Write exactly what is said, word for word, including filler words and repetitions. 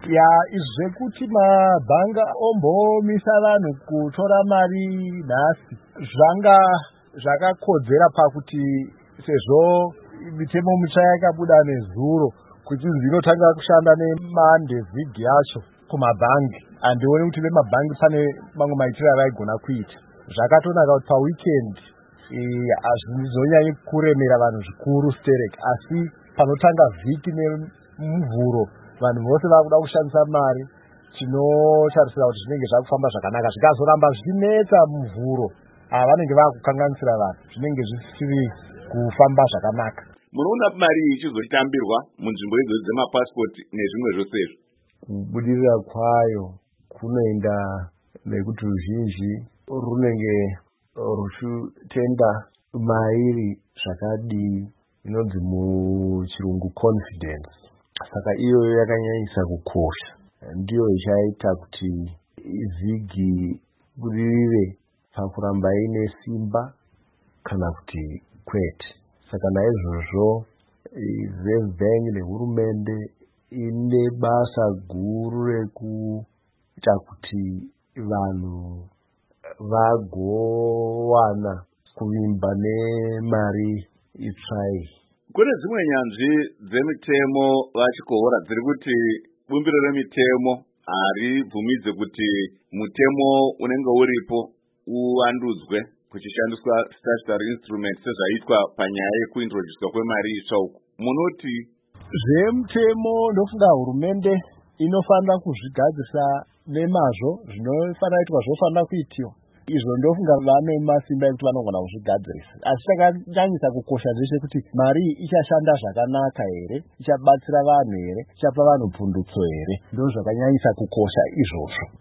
ya zvekuti mabhanga ombomisa vanhu kutora mari nhasi zvanga zvakakodzera pakuti sezvo mitemo mitsva yakabuda nezuro kuti zvinotanga kushanda nemande vhigi yacho kumabhangi, handioni kuti vemabhangi pane mamwe maitiro avaigona kuita. Zvakatonaka kuti pawikendi hazvizonyanyi kuremera vanhu zvikuru stereki, asi panotanga vhiki nemuvhuro vanhu vose vakuda kushandisa mari, tinotarisira kuti zvinenge zvakufamba zvakanaka. Zvikazoramba zvichinetsa muvhuro, vanenge vakukanganisira vanhu, zvinenge zvisiri kufamba zvakanaka. Munoona mari ichizotambirwa munzvimbo idzodzo dzemapasipoti nezvimwe zvose izvo? Kubudirira kwayo kunoenda nekuti ruzhinji runenge ruchitenda mairi zvakadii, inonzi muchirungu confidence. Saka iyoyo yakanyanyisa kukosha, ndiyo ichaita kuti vhigi budirire pakuramba ine simba kana kuti kwete. Saka naizvozvo Reserve Bank nehurumende ine basa guru rekuita kuti vanhu vagowana kuvimba nemari itsvai. Kune dzimwe nyanzvi dzemitemo vachikohora dziri kuti bumbiro remitemo haribvumidze kuti mutemo unenge uripo uvandudzwe kuchishandiswa statutory instrument sezvaitwa panyaya yekuintroducwa kwemari itsva uku. Munoti zvemutemo ndofunga hurumende inofanira kuzvigadzisa nemazvo, zvinofanira kuitwa zvofanira kuitiwa. Izvo ndofunga vane masimba ekuti vanogona kuzvigadzirisa. Asi chakanyanyisa kukosha ndechekuti mari ichashanda zvakanaka here, ichabatsira vanhu here, ichapa vanhu pundutso here. Ndo zvakanyanyisa kukosha izvozvo.